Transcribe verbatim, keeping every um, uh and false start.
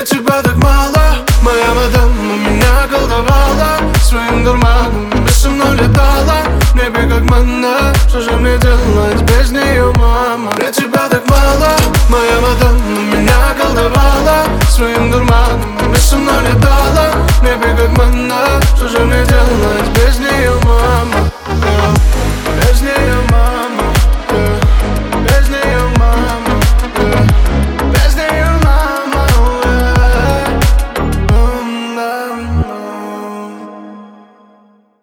Мне тебя так мало, моя мадам, меня колдовала своим дурманом, и со мной летала в небе как манна. Что же мне делать без нее, мама? Мне тебя